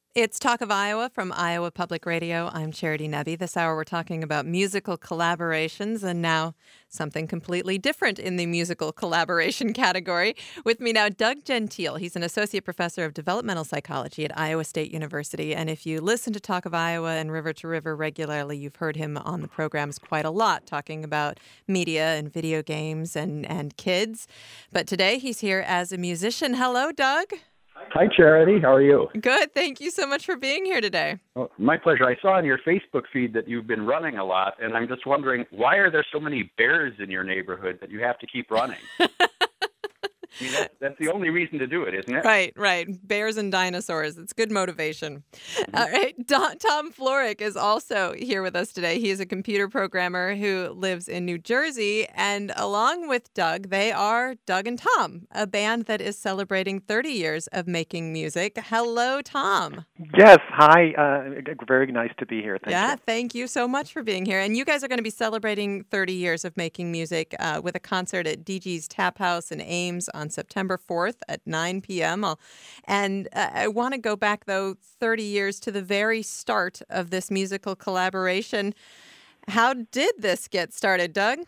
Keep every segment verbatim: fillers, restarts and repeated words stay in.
It's Talk of Iowa from Iowa Public Radio. I'm Charity Nebbe. This hour we're talking about musical collaborations and now something completely different in the musical collaboration category. With me now, Doug Gentile. He's an associate professor of developmental psychology at Iowa State University. And if you listen to Talk of Iowa and River to River regularly, you've heard him on the programs quite a lot talking about media and video games and, and kids. But today he's here as a musician. Hello, Doug. Hi, Charity. How are you? Good. Thank you so much for being here today. Oh, my pleasure. I saw on your Facebook feed that you've been running a lot, and I'm just wondering, why are there so many bears in your neighborhood that you have to keep running? I mean, that, that's the only reason to do it, isn't it? Right, right. Bears and dinosaurs. It's good motivation. Mm-hmm. All right. Don, Tom Florek is also here with us today. He is a computer programmer who lives in New Jersey. And along with Doug, they are Doug and Tom, a band that is celebrating thirty years of making music. Hello, Tom. Yes. Hi. Uh, very nice to be here. Thank yeah, you. Thank you so much for being here. And you guys are going to be celebrating thirty years of making music uh, with a concert at D G's Tap House in Ames on September fourth at nine p.m. I'll, and uh, I want to go back, though, thirty years to the very start of this musical collaboration. How did this get started, Doug?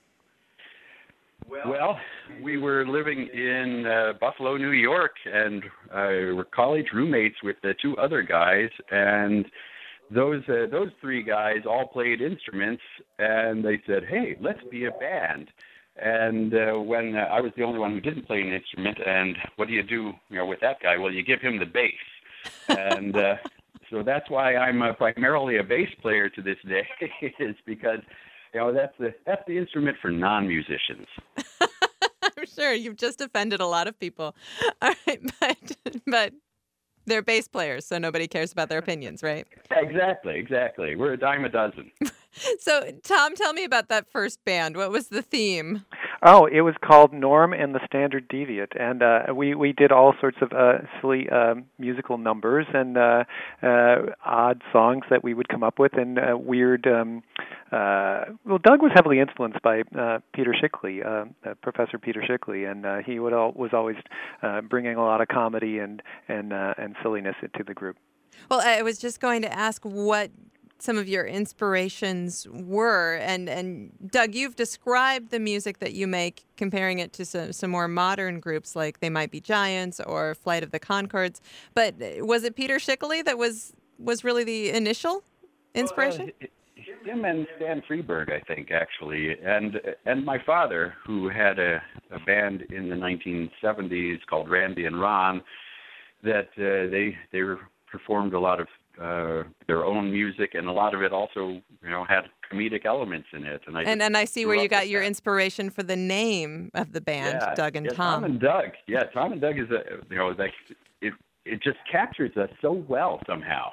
Well, we were living in uh, Buffalo, New York, and uh, we were college roommates with the two other guys, and those uh, those three guys all played instruments, and they said, hey, let's be a band. And uh, when uh, I was the only one who didn't play an instrument, and what do you do, you know, with that guy? Well, you give him the bass, and uh, so that's why I'm uh, primarily a bass player to this day, is because you know that's the that's the instrument for non-musicians. I'm sure you've just offended a lot of people. All right, but but they're bass players, so nobody cares about their opinions, right? Exactly, exactly. We're a dime a dozen. So, Tom, tell me about that first band. What was the theme? Oh, it was called Norm and the Standard Deviant, and uh, we we did all sorts of uh, silly uh, musical numbers and uh, uh, odd songs that we would come up with, and uh, weird. Um, uh, well, Doug was heavily influenced by uh, Peter Shickley, uh, uh, Professor Peter Shickley, and uh, he would all, was always uh, bringing a lot of comedy and and uh, and silliness into the group. Well, I was just going to ask what some of your inspirations were. And, and Doug, you've described the music that you make, comparing it to some, some more modern groups like They Might Be Giants or Flight of the Conchords. But was it Peter Shickley that was, was really the initial inspiration? Well, uh, him and Stan Freberg, I think, actually. And and my father, who had a, a band in the nineteen seventies called Randy and Ron, that uh, they they performed a lot of Uh, their own music, and a lot of it also, you know, had comedic elements in it. And I and, and I see where you got your that. inspiration for the name of the band, yeah, Doug and yeah, Tom. Tom and Doug. Yeah, Tom and Doug is a, you know, like it. It just captures us so well somehow.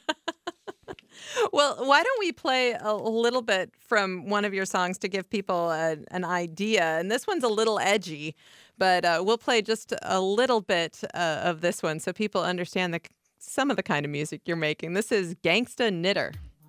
Well, why don't we play a little bit from one of your songs to give people a, an idea? And this one's a little edgy, but uh, we'll play just a little bit uh, of this one so people understand the some of the kind of music you're making. This is Gangsta Knitter.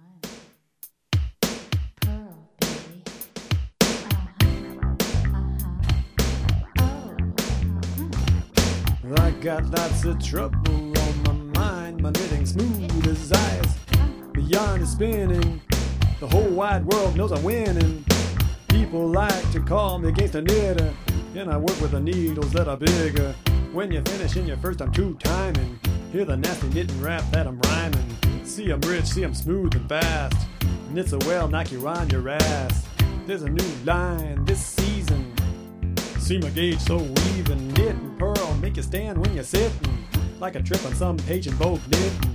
I got lots of trouble on my mind. My knitting smooth as ice. Beyond is spinning. The whole wide world knows I'm winning. People like to call me Gangsta Knitter, and I work with the needles that are bigger. When you finish in your first, I'm true timing. Hear the nasty knitting rap that I'm rhyming. See I'm rich, see I'm smooth and fast. Knit so well, knock you on your ass. There's a new line this season. See my gauge so even. Knit and pearl, make you stand when you're sitting. Like a trip on some page in Vogue knitting.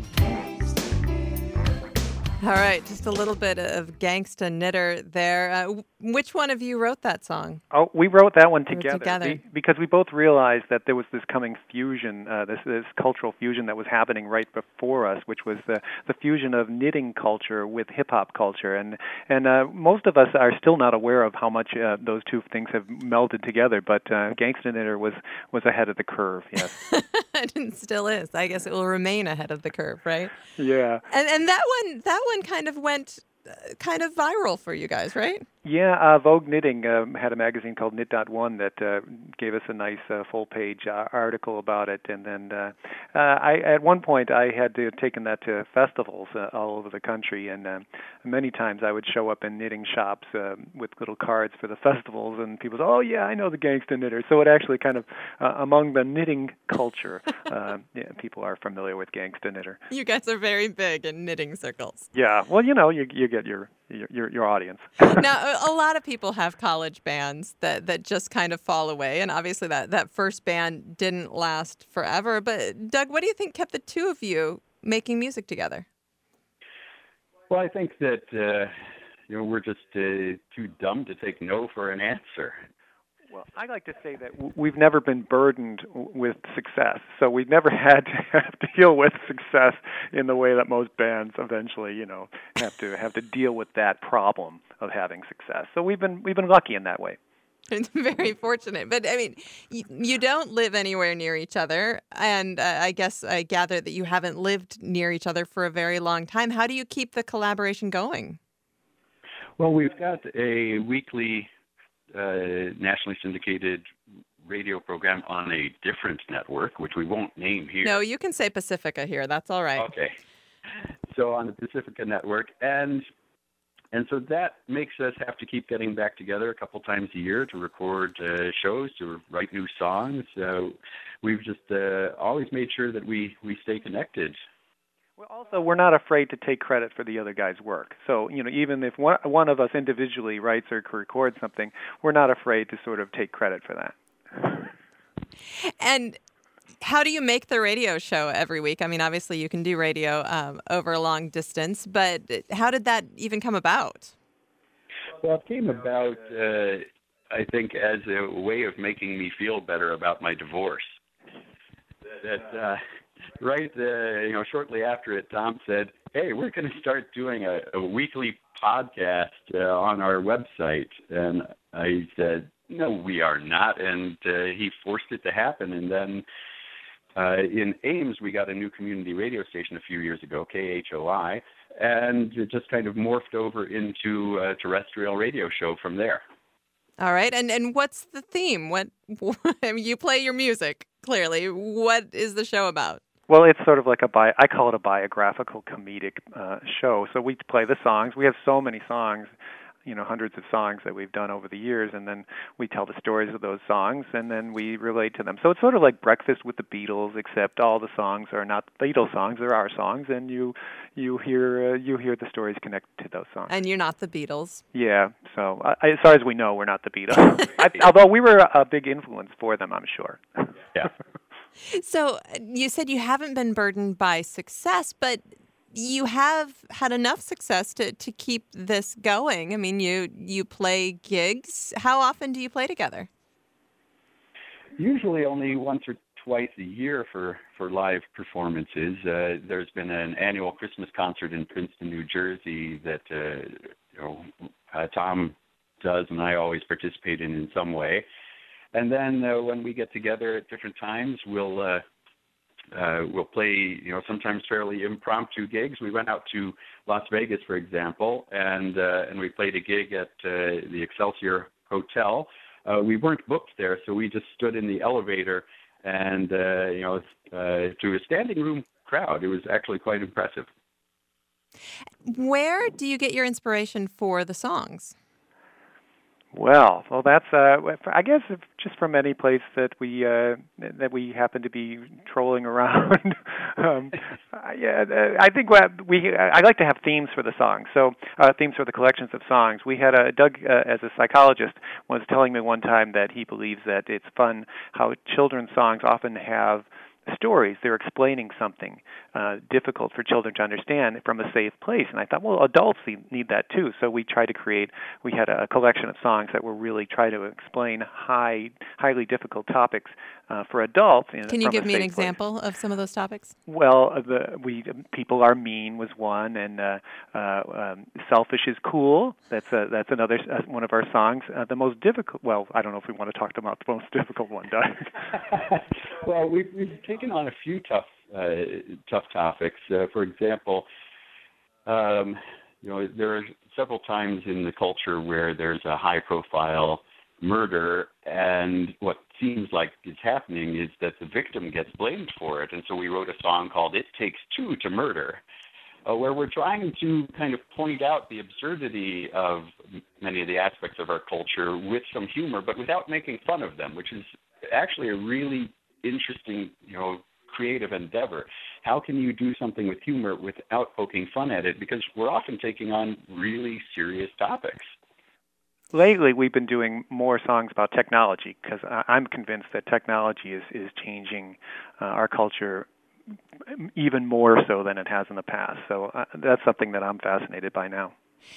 All right, just a little bit of Gangsta Knitter there. Uh, which one of you wrote that song? Oh, we wrote that one together, together. We, because we both realized that there was this coming fusion, uh, this, this cultural fusion that was happening right before us, which was the, the fusion of knitting culture with hip-hop culture. And and uh, most of us are still not aware of how much uh, those two things have melded together, but uh, Gangsta Knitter was, was ahead of the curve, yes. And still is. I guess it will remain ahead of the curve, right? Yeah. And and that one, that one kind of went uh, kind of viral for you guys, right? Yeah, uh, Vogue Knitting um, had a magazine called Knit dot one that uh, gave us a nice uh, full-page uh, article about it. And then uh, uh, I, at one point, I had to, taken that to festivals uh, all over the country, and uh, many times I would show up in knitting shops uh, with little cards for the festivals, and people say, "Oh yeah, I know the Gangsta Knitter." So it actually kind of uh, among the knitting culture, uh, yeah, people are familiar with Gangsta Knitter. You guys are very big in knitting circles. Yeah, well, you know, you you get your your your audience. Now, a lot of people have college bands that, that just kind of fall away, and obviously that, that first band didn't last forever. But, Doug, what do you think kept the two of you making music together? Well, I think that, uh, you know, we're just uh, too dumb to take no for an answer. Well, I like to say that w- we've never been burdened w- with success. So we've never had to have to deal with success in the way that most bands eventually, you know, have to have to deal with that problem of having success. So we've been we've been lucky in that way. It's very fortunate. But, I mean, you, you don't live anywhere near each other, and uh, I guess I gather that you haven't lived near each other for a very long time. How do you keep the collaboration going? Well, we've got a weekly uh, nationally syndicated radio program on a different network, which we won't name here. No, you can say Pacifica here. That's all right. Okay. So on the Pacifica network, and and so that makes us have to keep getting back together a couple times a year to record uh, shows, to write new songs. So we've just uh, always made sure that we, we stay connected. Well, also, we're not afraid to take credit for the other guy's work. So, you know, even if one, one of us individually writes or records something, we're not afraid to sort of take credit for that. And how do you make the radio show every week? I mean, obviously you can do radio um, over a long distance, but how did that even come about? Well, it came about, uh, I think, as a way of making me feel better about my divorce. That uh, right, uh, you know, shortly after it, Tom said, "Hey, we're going to start doing a, a weekly podcast uh, on our website," and I said, "No, we are not," and uh, he forced it to happen, and then. Uh, in Ames, we got a new community radio station a few years ago, K H O I, and it just kind of morphed over into a terrestrial radio show from there. All right, and and what's the theme? What I mean, you play your music, clearly. What is the show about? Well, it's sort of like a bi- I call it a biographical comedic uh, show. So we play the songs. We have so many songs, you know, hundreds of songs that we've done over the years, and then we tell the stories of those songs, and then we relate to them. So it's sort of like Breakfast with the Beatles, except all the songs are not Beatles songs; they're our songs, and you you hear uh, you hear the stories connected to those songs. And you're not the Beatles. Yeah. So uh, as far as we know, we're not the Beatles. I, although we were a big influence for them, I'm sure. Yeah. So you said you haven't been burdened by success, but you have had enough success to, to keep this going. I mean, you you play gigs. How often do you play together? Usually only once or twice a year for, for live performances. Uh, there's been an annual Christmas concert in Princeton, New Jersey that uh, you know uh, Tom does, and I always participate in in some way. And then uh, when we get together at different times, we'll uh, Uh, we'll play, you know, sometimes fairly impromptu gigs. We went out to Las Vegas, for example, and uh, and we played a gig at uh, the Excelsior Hotel. Uh, we weren't booked there, so we just stood in the elevator, and uh, you know, uh, to a standing room crowd. It was actually quite impressive. Where do you get your inspiration for the songs? Well, well, that's uh, I guess just from any place that we uh, that we happen to be trolling around. um, yeah, I think what we I like to have themes for the songs. So uh, themes for the collections of songs. We had a Doug uh, as a psychologist was telling me one time that he believes that it's fun how children's songs often have stories. They're explaining something uh, difficult for children to understand from a safe place. And I thought, well, adults need that too. So we tried to create, we had a collection of songs that were really trying to explain high, highly difficult topics uh, for adults. In, Can you give me an place. example of some of those topics? Well, the we people are mean was one, and uh, uh, um, selfish is cool. That's a, that's another uh, one of our songs. Uh, the most difficult. Well, I don't know if we want to talk about the most difficult one, Doug. Well, we've, we've taken on a few tough uh, tough topics. Uh, for example, um, you know, there are several times in the culture where there's a high-profile murder, and what seems like is happening is that the victim gets blamed for it. And so we wrote a song called It Takes Two to Murder, uh, where we're trying to kind of point out the absurdity of many of the aspects of our culture with some humor, but without making fun of them, which is actually a really interesting, you know, creative endeavor. How can you do something with humor without poking fun at it? Because we're often taking on really serious topics. Lately, we've been doing more songs about technology because I'm convinced that technology is, is changing uh, our culture even more so than it has in the past. So uh, that's something that I'm fascinated by now.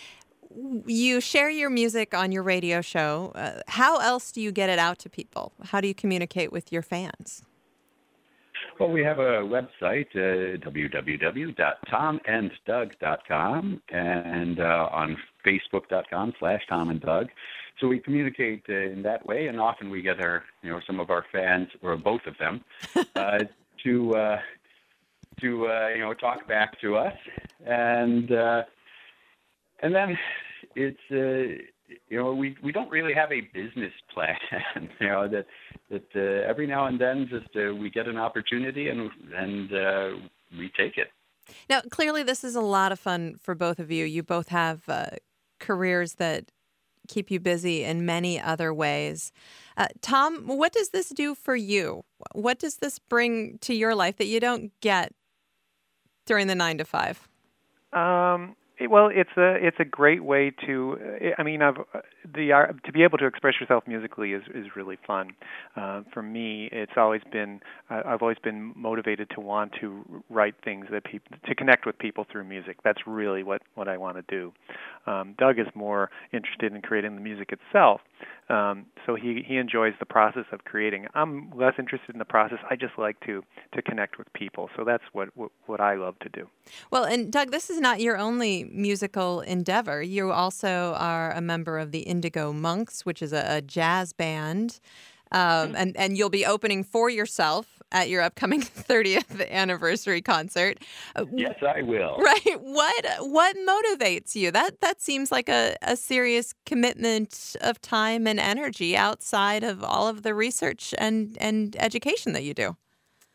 You share your music on your radio show. Uh, how else do you get it out to people? How do you communicate with your fans? Well, we have a website, uh, w w w dot tom and doug dot com, and uh, on facebook dot com slash Tom and Doug. So we communicate uh, in that way, and often we get our, you know, some of our fans, or both of them, uh, to uh, to uh, you know, talk back to us, and uh, and then it's. Uh, You know, we we don't really have a business plan. You know, that that uh, every now and then, just uh, we get an opportunity and and uh, we take it. Now, clearly, this is a lot of fun for both of you. You both have uh, careers that keep you busy in many other ways. Uh, Tom, what does this do for you? What does this bring to your life that you don't get during the nine to five? Um. Well, it's a it's a great way to. I mean, I've the uh, to be able to express yourself musically is is really fun. Uh, for me, it's always been uh, I've always been motivated to want to write things that people to connect with people through music. That's really what, what I want to do. Um, Doug is more interested in creating the music itself, um, so he he enjoys the process of creating. I'm less interested in the process. I just like to to connect with people. So that's what what, what I love to do. Well, and Doug, this is not your only musical endeavor. You also are a member of the Indigo Monks, which is a, a jazz band, um, and, and you'll be opening for yourself at your upcoming thirtieth anniversary concert. Yes, I will. Right. What what motivates you? That that seems like a, a serious commitment of time and energy outside of all of the research and, and education that you do.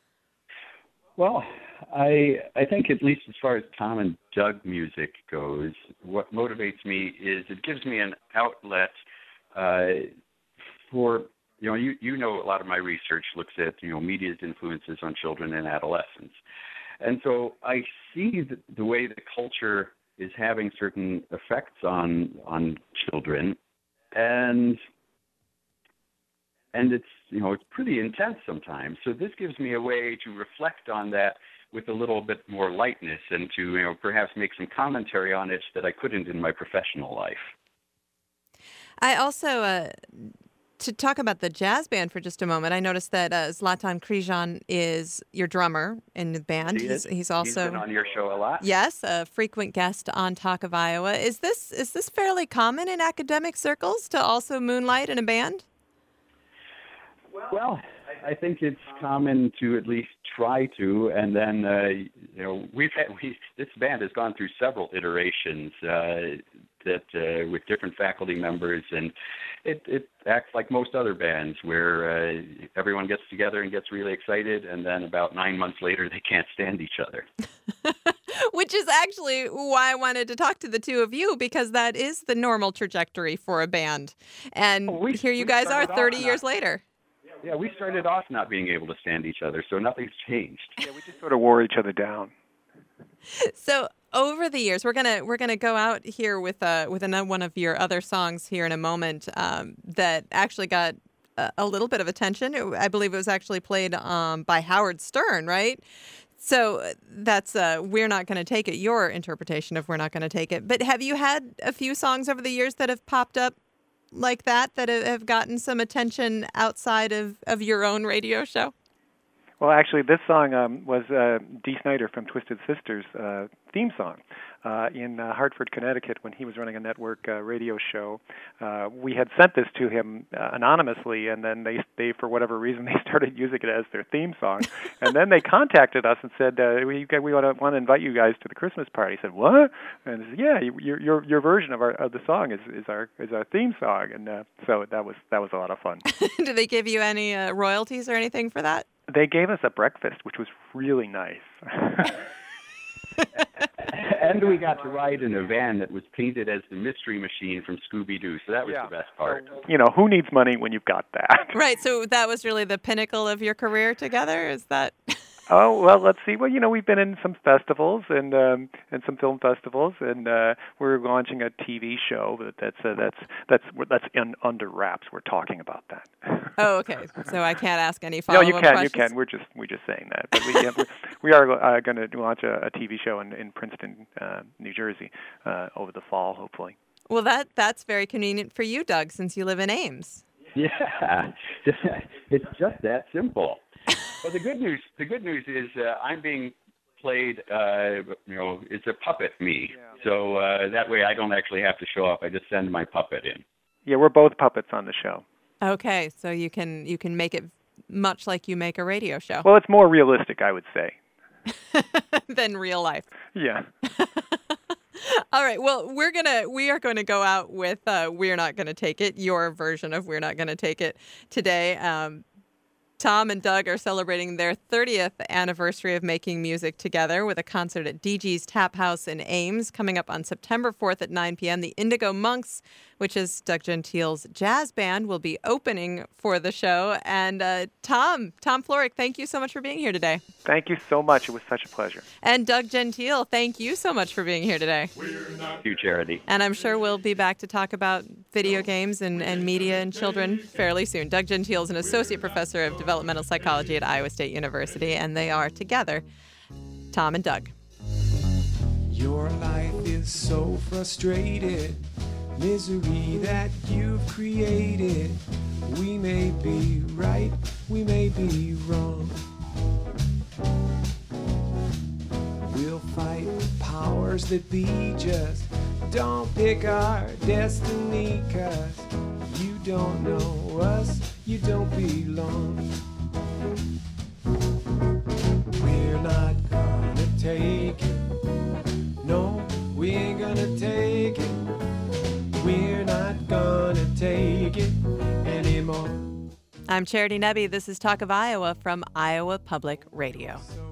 Well, I I think at least as far as Tom and Doug music goes, what motivates me is it gives me an outlet uh, for, you know, you, you know, a lot of my research looks at, you know, media's influences on children and adolescents. And so I see the, the way the culture is having certain effects on on children, and and it's, you know, it's pretty intense sometimes. So this gives me a way to reflect on that with a little bit more lightness, and to, you know, perhaps make some commentary on it that I couldn't in my professional life. I also, uh, to talk about the jazz band for just a moment, I noticed that uh, Zlatan Krijan is your drummer in the band. He he's, is. he's also He's been on your show a lot. Yes, a frequent guest on Talk of Iowa. Is this is this fairly common in academic circles to also moonlight in a band? Well, I think it's common to at least try to, and then uh, you know, we've had we this band has gone through several iterations uh, that uh, with different faculty members, and it, it acts like most other bands where uh, everyone gets together and gets really excited, and then about nine months later they can't stand each other. Which is actually why I wanted to talk to the two of you, because that is the normal trajectory for a band, and well, we, here you we guys are thirty not, years later. Yeah, we started off not being able to stand each other, so nothing's changed. Yeah, we just sort of wore each other down. So over the years, we're gonna we're gonna go out here with uh with another one of your other songs here in a moment um, that actually got a, a little bit of attention. It, I believe it was actually played um, by Howard Stern, right? So that's uh, We're Not Gonna Take It, your interpretation of We're Not Gonna Take It. But have you had a few songs over the years that have popped up like that, that have gotten some attention outside of, of your own radio show? Well, actually, this song um, was uh, Dee Snider from Twisted Sisters' uh, theme song. Uh, in uh, Hartford, Connecticut, when he was running a network uh, radio show, uh, we had sent this to him uh, anonymously, and then they, they, for whatever reason, they started using it as their theme song. And then they contacted us and said, uh, "We we want to want to invite you guys to the Christmas party." I said, "What?" And I said, "Yeah, your your your version of our of the song is, is our is our theme song." And uh, so that was that was a lot of fun. Did they give you any uh, royalties or anything for that? They gave us a breakfast, which was really nice. And we got to ride in a van that was painted as the Mystery Machine from Scooby-Doo, so that was yeah. the best part. You know, who needs money when you've got that? Right, so that was really the pinnacle of your career together? Is that... Oh, well, let's see. Well, you know, we've been in some festivals and um, and some film festivals, and uh, we're launching a T V show but that's uh, that's that's that's in, under wraps. We're talking about that. Oh, okay. So I can't ask any follow-up No, you questions? can. You can. We're just we're just saying that. But we uh, we are uh, going to launch a, a T V show in in Princeton, uh, New Jersey, uh, over the fall, hopefully. Well, that that's very convenient for you, Doug, since you live in Ames. Yeah, it's just that simple. Well, the good news, the good news is uh, I'm being played, uh, you know, it's a puppet me. Yeah. So uh, that way I don't actually have to show up. I just send my puppet in. Yeah, we're both puppets on the show. Okay, so you can you can make it much like you make a radio show. Well, it's more realistic, I would say. Than real life. Yeah. All right. Well, we're gonna we are going to go out with uh, "We're Not Gonna Take It," your version of "We're Not Gonna Take It" today. Um, Tom and Doug are celebrating their thirtieth anniversary of making music together with a concert at D G's Tap House in Ames coming up on September fourth at nine p.m. The Indigo Monks, which is Doug Gentile's jazz band, will be opening for the show. And uh, Tom, Tom Florek, thank you so much for being here today. Thank you so much. It was such a pleasure. And Doug Gentile, thank you so much for being here today. Thank you, Charity. And I'm sure we'll be back to talk about video games and, and media and children fairly soon. Doug Gentile is an associate professor of developmental psychology at Iowa State University, and they are together, Tom and Doug. Your life is so frustrated, misery that you've created. We may be right, we may be wrong. We'll fight powers that be, just don't pick our destiny, 'cause you don't know us, you don't belong. We're not gonna take it, no, we ain't gonna take it. We're not gonna take it anymore. I'm Charity Nebbe. This is Talk of Iowa from Iowa Public Radio.